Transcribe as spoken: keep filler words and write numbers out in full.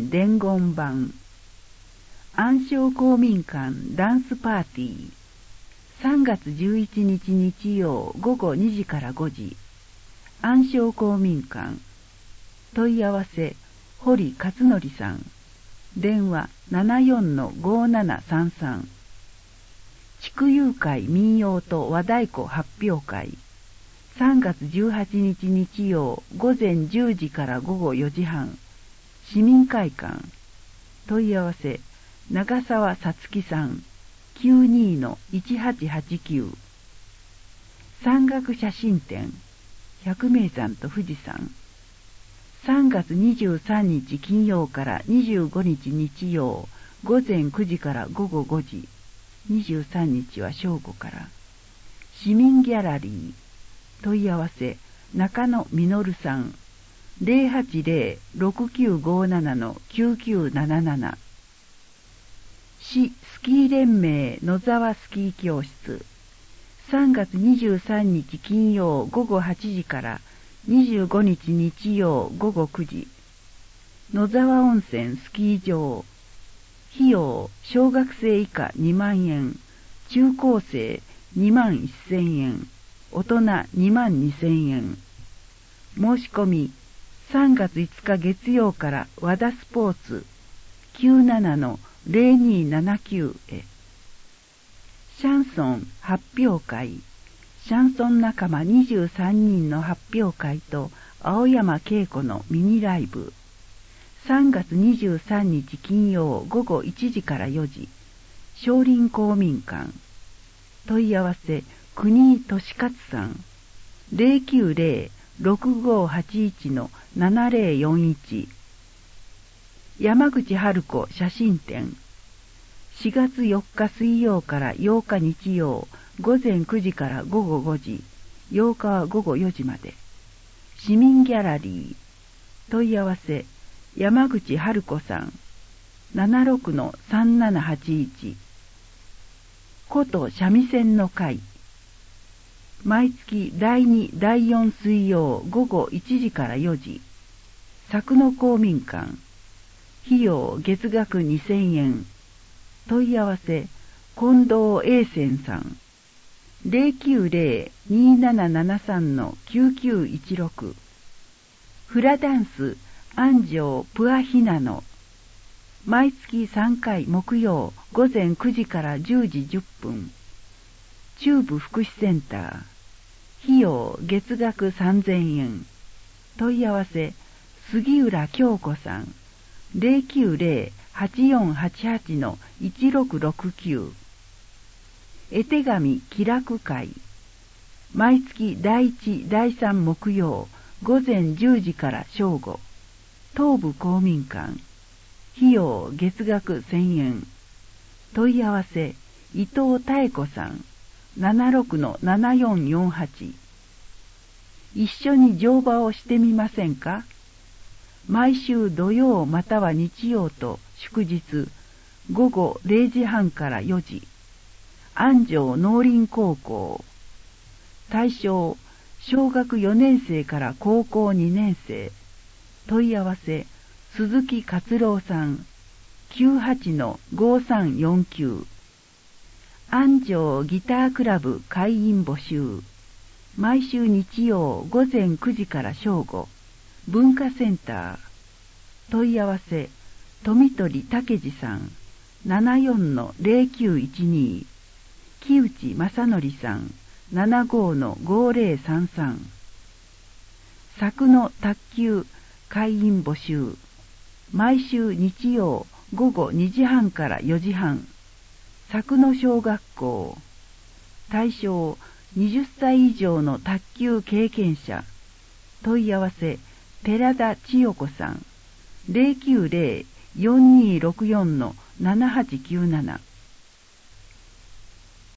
言伝言版暗礁公民館ダンスパーティーさんがつじゅういちにち日曜午後にじからごじ暗礁公民館問い合わせ堀勝則さん電話 ななよんのごななさんさん地区友会民謡と和太鼓発表会さんがつじゅうはちにち日曜午前じゅうじから午後よじはん市民会館問い合わせ長澤さつきさん きゅうにのいちはちはちきゅう山岳写真展百名山と富士山さんがつにじゅうさんにち金曜からにじゅうごにち日曜午前くじから午後ごじにじゅうさんにちは正午から市民ギャラリー問い合わせ中野実さん ゼロはちゼロ ろくきゅうごなな きゅうきゅうなななな市スキー連盟野沢スキー教室さんがつにじゅうさんにち金曜午後はちじからにじゅうごにち日曜午後くじ野沢温泉スキー場費用小学生以下にまんえん中高生にまんせんえん大人にまんにせんえん申し込みさんがついつか月曜から和田スポーツ きゅうななのゼロにーななきゅう へシャンソン発表会シャンソン仲間にじゅうさんにんの発表会と青山恵子のミニライブさんがつにじゅうさんにち金曜午後いちじからよじ少林公民館問い合わせ国井俊勝さん ゼロきゅうゼロ ろくごはちいちのななゼロよんいち山口春子写真展しがつよっか水曜からようか日曜午前くじから午後ごじようかは午後よじまで市民ギャラリー問い合わせ山口春子さん ななろくのさんななはちいち古都三味線の会毎月だいにだいよん水曜午後いちじからよじ佐久の公民館費用月額にせんえん問い合わせ近藤栄泉さん ゼロきゅうゼロ にーななななさんのきゅうきゅういちろくフラダンス安城プアヒナノ毎月さんかい木曜午前くじからじゅうじじゅっぷん中部福祉センター費用月額さんぜんえん問い合わせ杉浦京子さん ゼロきゅうゼロ はちよんはちはちのいちろくろくきゅう絵手紙気楽会毎月だいいちだいさん木曜午前じゅうじから正午東部公民館費用月額せんえん問い合わせ伊藤妙子さん ななろくのななよんよんはち一緒に乗馬をしてみませんか毎週土曜または日曜と祝日ごごれいじはんからよじ安城農林高校対象小学よねんせいから高校にねんせい問い合わせ鈴木勝郎さん きゅうはちのごさんよんきゅう安城ギタークラブ会員募集毎週日曜午前くじから正午文化センター問い合わせ富取武二さん ななよんのゼロきゅういちに木内正則さん ななごのごゼロさんさん佐久の卓球会員募集毎週日曜午後にじはんからよじはん佐久の小学校対象はたち以上の卓球経験者問い合わせ寺田千代子さん ゼロきゅうゼロ よんにーろくよんのななはちきゅうなな